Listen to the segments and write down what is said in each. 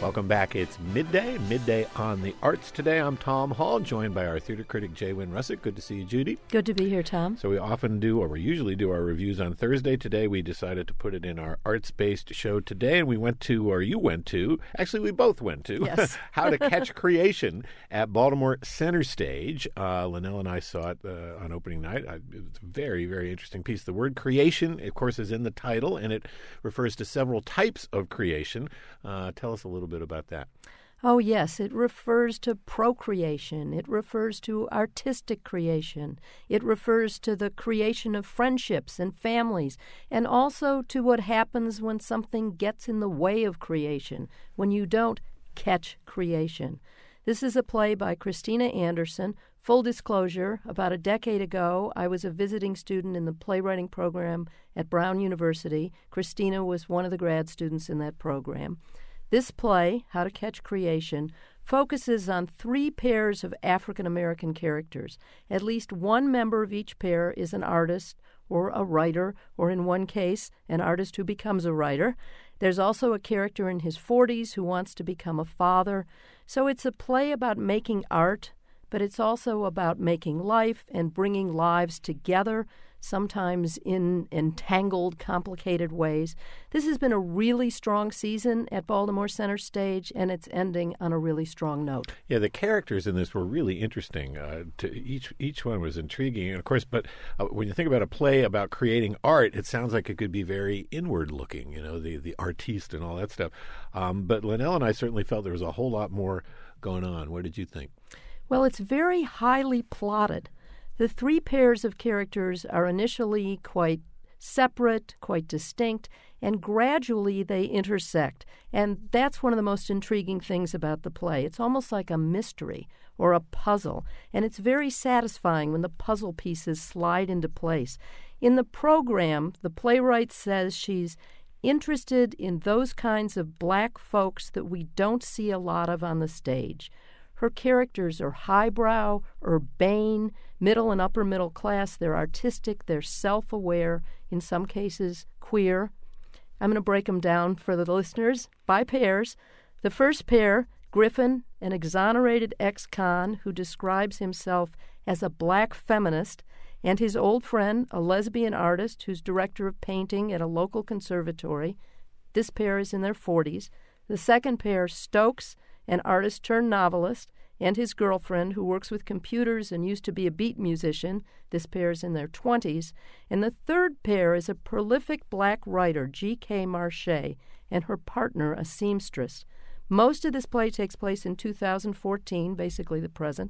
Welcome back. It's midday on the arts. Today I'm Tom Hall, joined by our theater critic Jay Wynn Russick. Good to see you, Judy. Good to be here, Tom. So we usually do our reviews on Thursday. Today we decided to put it in our arts-based show today, and we both went to yes. How to Catch Creation at Baltimore Center Stage. Linnell and I saw it on opening night. It was a very, very interesting piece. The word creation, of course, is in the title, and it refers to several types of creation. Tell us a little bit about that. Oh, yes. It refers to procreation. It refers to artistic creation. It refers to the creation of friendships and families, and also to what happens when something gets in the way of creation, when you don't catch creation. This is a play by Christina Anderson. Full disclosure, about a decade ago, I was a visiting student in the playwriting program at Brown University. Christina was one of the grad students in that program. This play, How to Catch Creation, focuses on 3 pairs of African-American characters. At least one member of each pair is an artist or a writer, or in one case, an artist who becomes a writer. There's also a character in his 40s who wants to become a father. So it's a play about making art, but it's also about making life and bringing lives together, sometimes in entangled, complicated ways. This has been a really strong season at Baltimore Center Stage, and it's ending on a really strong note. Yeah, the characters in this were really interesting. Each one was intriguing, and of course, but when you think about a play about creating art, it sounds like it could be very inward-looking, the artiste and all that stuff. But Linnell and I certainly felt there was a whole lot more going on. What did you think? Well, it's very highly plotted. The 3 pairs of characters are initially quite separate, quite distinct, and gradually they intersect. And that's one of the most intriguing things about the play. It's almost like a mystery or a puzzle, and it's very satisfying when the puzzle pieces slide into place. In the program, the playwright says she's interested in those kinds of black folks that we don't see a lot of on the stage. Her characters are highbrow, urbane, middle and upper middle class. They're artistic. They're self-aware, in some cases queer. I'm going to break them down for the listeners by pairs. The first pair, Griffin, an exonerated ex-con who describes himself as a black feminist, and his old friend, a lesbian artist who's director of painting at a local conservatory. This pair is in their 40s. The second pair, Stokes, an artist-turned-novelist, and his girlfriend, who works with computers and used to be a beat musician. This pair is in their 20s. And the third pair is a prolific black writer, G.K. Marché, and her partner, a seamstress. Most of this play takes place in 2014, basically the present.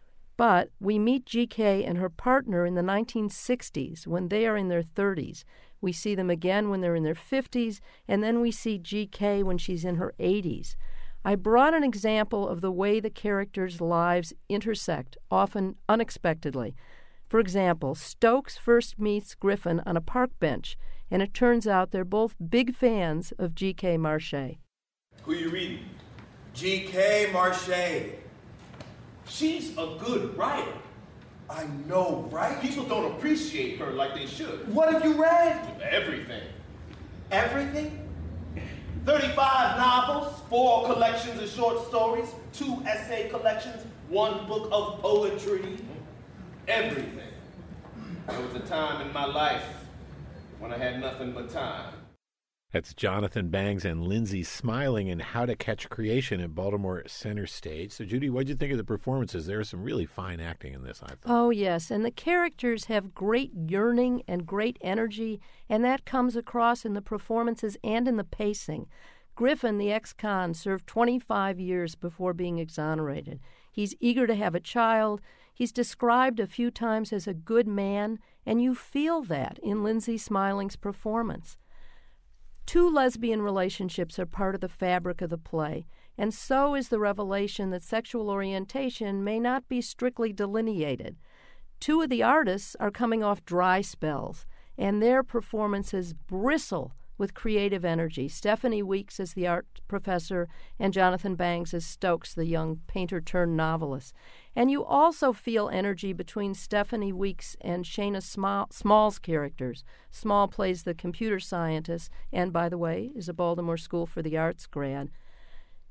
But we meet G.K. and her partner in the 1960s, when they are in their 30s. We see them again when they're in their 50s, and then we see G.K. when she's in her 80s. I brought an example of the way the characters' lives intersect, often unexpectedly. For example, Stokes first meets Griffin on a park bench, and it turns out they're both big fans of G.K. Marché. Who you reading? G.K. Marché. She's a good writer. I know, right? People don't appreciate her like they should. What have you read? Everything. Everything? 35 novels, 4 collections of short stories, 2 essay collections, 1 book of poetry. Everything. There was a time in my life when I had nothing but time. That's Jonathan Bangs and Lindsay Smiling in How to Catch Creation at Baltimore Center Stage. So, Judy, what did you think of the performances? There was some really fine acting in this, I thought. Oh, yes, and the characters have great yearning and great energy, and that comes across in the performances and in the pacing. Griffin, the ex-con, served 25 years before being exonerated. He's eager to have a child. He's described a few times as a good man, and you feel that in Lindsay Smiling's performance. 2 lesbian relationships are part of the fabric of the play, and so is the revelation that sexual orientation may not be strictly delineated. 2 of the artists are coming off dry spells, and their performances bristle with creative energy. Stephanie Weeks as the art professor and Jonathan Bangs as Stokes, the young painter-turned-novelist. And you also feel energy between Stephanie Weeks and Shayna Small's characters. Small plays the computer scientist and, by the way, is a Baltimore School for the Arts grad.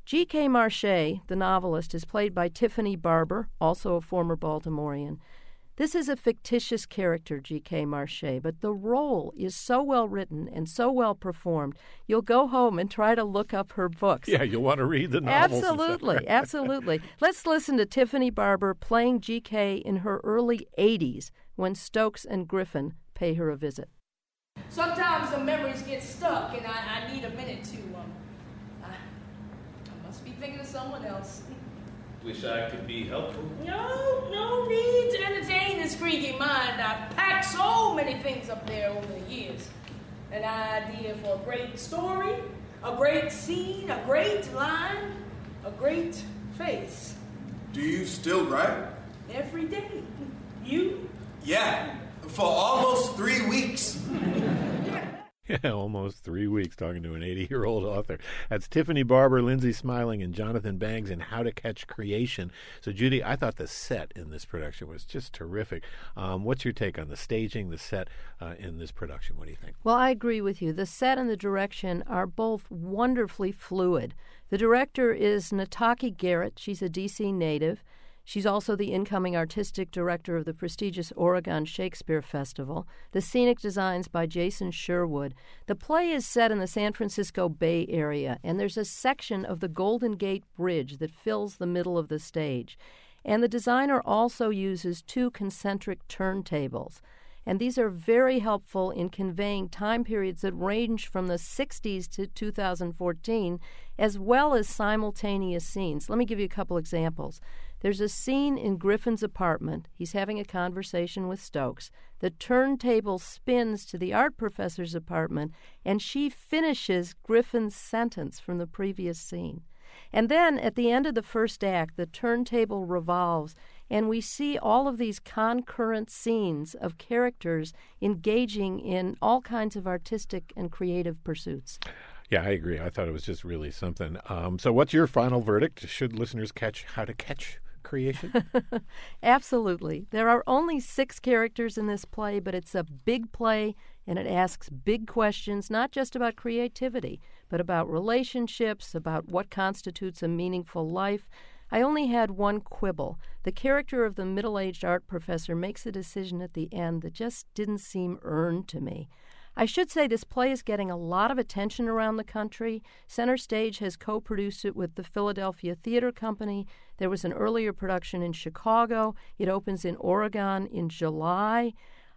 G.K. Marché, the novelist, is played by Tiffany Barber, also a former Baltimorean. This is a fictitious character, G.K. Marché, but the role is so well written and so well performed, you'll go home and try to look up her books. Yeah, you'll want to read the novels. Absolutely, absolutely. Let's listen to Tiffany Barber playing G.K. in her early 80s when Stokes and Griffin pay her a visit. Sometimes the memories get stuck, and I need a minute to, I must be thinking of someone else. Wish I could be helpful. No need to entertain this creaky mind. I've packed so many things up there over the years. An idea for a great story, a great scene, a great line, a great face. Do you still write? Every day. You? Yeah, for almost 3 weeks. Yeah, almost 3 weeks talking to an 80-year-old author. That's Tiffany Barber, Lindsay Smiling, and Jonathan Bangs in How to Catch Creation. So, Judy, I thought the set in this production was just terrific. What's your take on the staging, the set in this production? What do you think? Well, I agree with you. The set and the direction are both wonderfully fluid. The director is Nataki Garrett. She's a D.C. native. She's also the incoming artistic director of the prestigious Oregon Shakespeare Festival. The scenic designs by Jason Sherwood. The play is set in the San Francisco Bay Area, and there's a section of the Golden Gate Bridge that fills the middle of the stage. And the designer also uses 2 concentric turntables. And these are very helpful in conveying time periods that range from the 60s to 2014, as well as simultaneous scenes. Let me give you a couple examples. There's a scene in Griffin's apartment. He's having a conversation with Stokes. The turntable spins to the art professor's apartment, and she finishes Griffin's sentence from the previous scene. And then at the end of the first act, the turntable revolves, and we see all of these concurrent scenes of characters engaging in all kinds of artistic and creative pursuits. Yeah, I agree. I thought it was just really something. So what's your final verdict? Should listeners catch How to Catch Creation? Absolutely. There are only 6 characters in this play, but it's a big play, and it asks big questions, not just about creativity, but about relationships, about what constitutes a meaningful life. I only had one quibble. The character of the middle-aged art professor makes a decision at the end that just didn't seem earned to me. I should say this play is getting a lot of attention around the country. Center Stage has co-produced it with the Philadelphia Theater Company. There was an earlier production in Chicago. It opens in Oregon in July.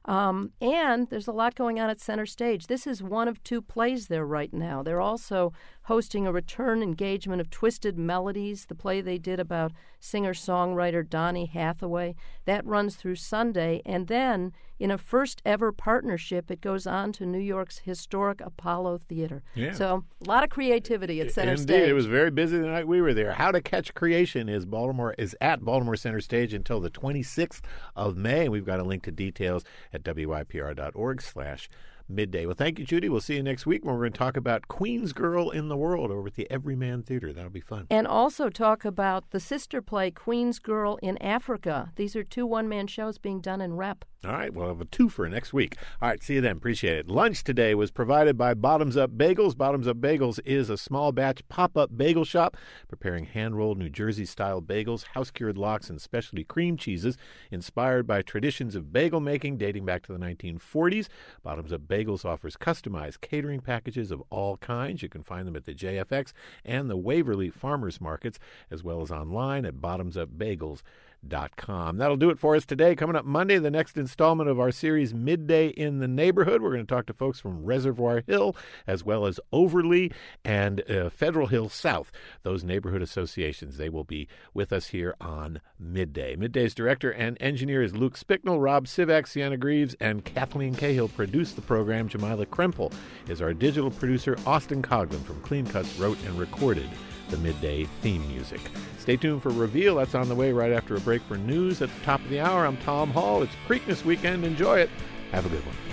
And there's a lot going on at Center Stage. This is one of 2 plays there right now. They're also hosting a return engagement of Twisted Melodies, the play they did about singer-songwriter Donny Hathaway. That runs through Sunday. And then, in a first-ever partnership, it goes on to New York's historic Apollo Theater. Yeah. So a lot of creativity at Center Stage. Indeed, it was very busy the night we were there. How to Catch Creation is at Baltimore Center Stage until the 26th of May. And we've got a link to details at wypr.org/midday. Well, thank you, Judy. We'll see you next week when we're going to talk about Queen's Girl in the World over at the Everyman Theater. That'll be fun. And also talk about the sister play Queen's Girl in Africa. These are 2 one-man shows being done in Rep. All right, we'll have a 2 for next week. All right, see you then. Appreciate it. Lunch today was provided by Bottoms Up Bagels. Bottoms Up Bagels is a small batch pop-up bagel shop preparing hand-rolled New Jersey-style bagels, house-cured lox, and specialty cream cheeses inspired by traditions of bagel making dating back to the 1940s. Bottoms Up Bagels offers customized catering packages of all kinds. You can find them at the JFX and the Waverly Farmers Markets, as well as online at bottomsupbagels.com. That'll do it for us today. Coming up Monday, the next installment of our series Midday in the Neighborhood. We're going to talk to folks from Reservoir Hill as well as Overly and Federal Hill South, those neighborhood associations. They will be with us here on Midday. Midday's director and engineer is Luke Spicknell. Rob Sivak, Sienna Greaves, and Kathleen Cahill produced the program. Jamila Krempel is our digital producer. Austin Coughlin from Clean Cuts wrote and recorded the Midday theme music. Stay tuned for Reveal. That's on the way right after a break for news at the top of the hour. I'm Tom Hall. It's Preakness weekend. Enjoy it. Have a good one.